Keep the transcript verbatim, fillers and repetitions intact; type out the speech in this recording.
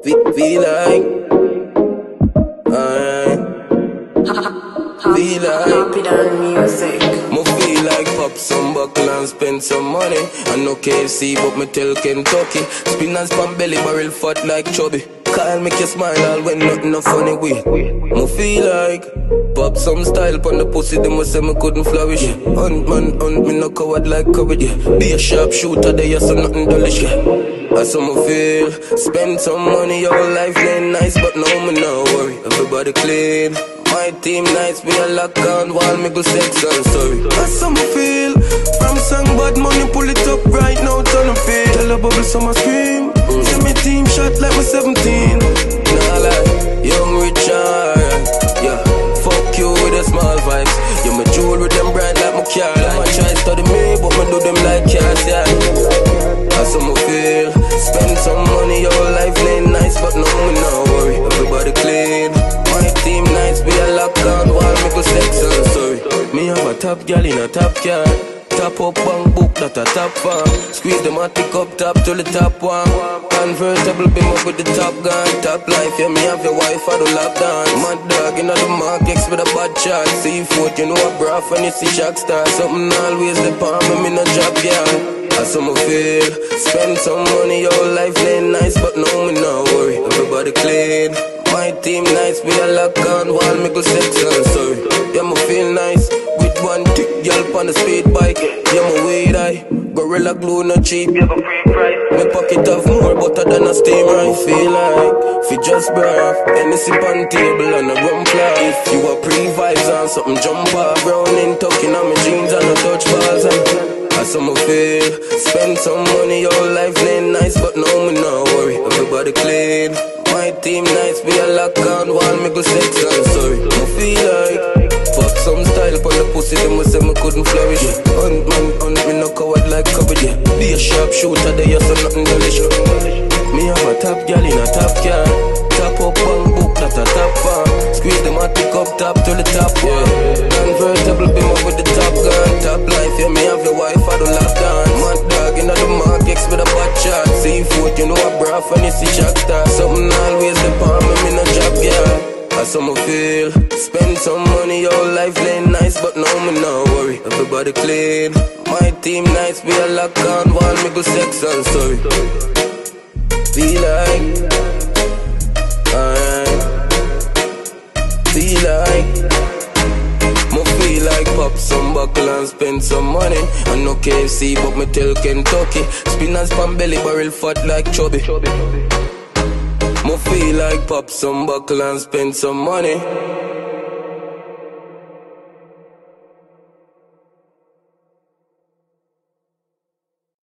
Feel, feel like, alright. Feel like, music. me feel like pop some buckle and spend some money. I no K F C but me tell Kentucky. Spin and span belly barrel fat like chubby. Kyle make you smile all when nothing no funny way. Me feel like pop some style pon the pussy, them must say me couldn't flourish. Hunt man, hunt me no coward like courage. Be a sharp shooter, there you so nothing dullish. That's how me feel. Spend some money, your life ain't nice, but no me no worry. Everybody clean. My team nights, we a lock on wall, me go sex and sorry. That's how me feel. From song bad money, pull it up right now, turn and feel. Tell a bubble, so I scream. Mm. See me team shot like me seventeen. Nah like, young Richard. Yeah, fuck you with the small vibes. You my jewel with them bright like my car. Like my try study me, but me do them like cars, yeah. That's how me feel. Spend some money, your life ain't nice, but no me no worry. Everybody clean. My team nights, we a lock on wall, me go sex and sorry. Me have a top gal in a top car. Top up bank book, that a top farm. Squeeze the matic up top to the top one. Convertible beam up with the top gun. Top life, yeah, me have your wife for the lap dance. Mad dog in the markets with a bad shot. Seafood, you know a bra when you see Jack Star. Something always the palm, me no job, yeah. That's how me feel. Spend some money, your life ain't nice, but no me no worry. Everybody clean. My team nights, we a lock on wall, me go sex and sorry. Yeah, me feel nice. With one tick girl on the speed bike. Yeah, my weed eye. Gorilla glue no cheap. You have a free price. Me pocket have more butter than a steam rice. Feel like if you just birth, Hennessy on table and a rum fly. If you a pre-vibes on something jump off. Browning tucking on my jeans and no touch balls. And that's how me feel. Spend some money, your life ain't nice, but no me no worry. Everybody clean. My team nights, we a lock on wall, me go sex and sorry. Me feel like fuck some style upon the pussy, them must say me couldn't flourish. Hunt man, hunt me no coward like coverage. Be a sharp shooter, there you so nothing dullish. Me have a top gal in a top car. Top up one book, that a top farm. Squeeze the matic up top to the top one. Convertible beam up with the top gun. Top life, yeah, me have your wife for the lap dance. Mad dog in the markets with a bad shot. Seafood, you know a bra when you see Jack Star. Something always the palm, me no job, yeah. That's how me feel. Spend some money, your life ain't nice, but no me no worry. Everybody clean. My team nights, we a lock on wall, me go sex and sorry. Feel like, alright. Feel like, me feel like pop some buckle and spend some money. I no K F C, but me tell Kentucky. Spin and span belly barrel fat like chubby. Me feel like pop some buckle and spend some money.